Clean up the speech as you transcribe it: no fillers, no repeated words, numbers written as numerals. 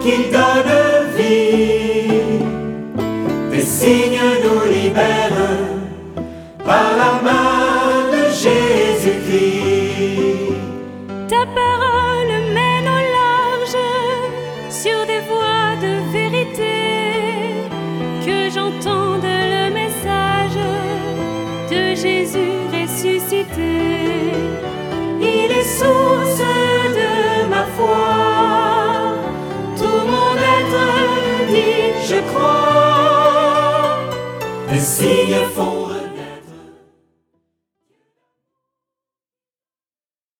qu'il donne vie. Tes signes nous libèrent par la main de Jésus-Christ. Ta parole mène au large sur des voies de vérité. Que j'entende le message de Jésus ressuscité. Il est source de ma foi. Tout mon être dit je crois. Des signes font